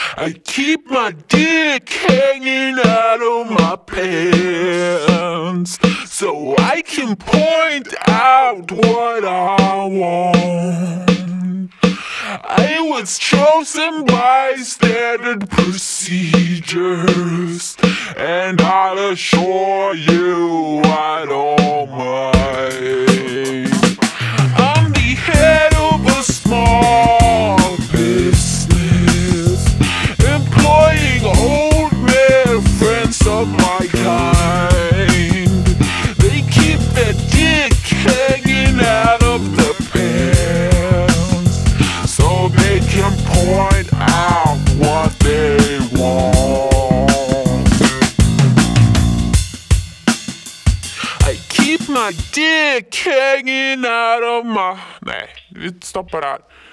I keep my dick hanging out of my pants so I can point out what I want. I was chosen by standard procedures, and I'll assure you I don't mind. I'm the head of a small business, employing old men, friends of my kind. They keep their dick hanging out of the pants so they can point out what they want. I keep my dick hanging out of my... Nej, vi stoppar där.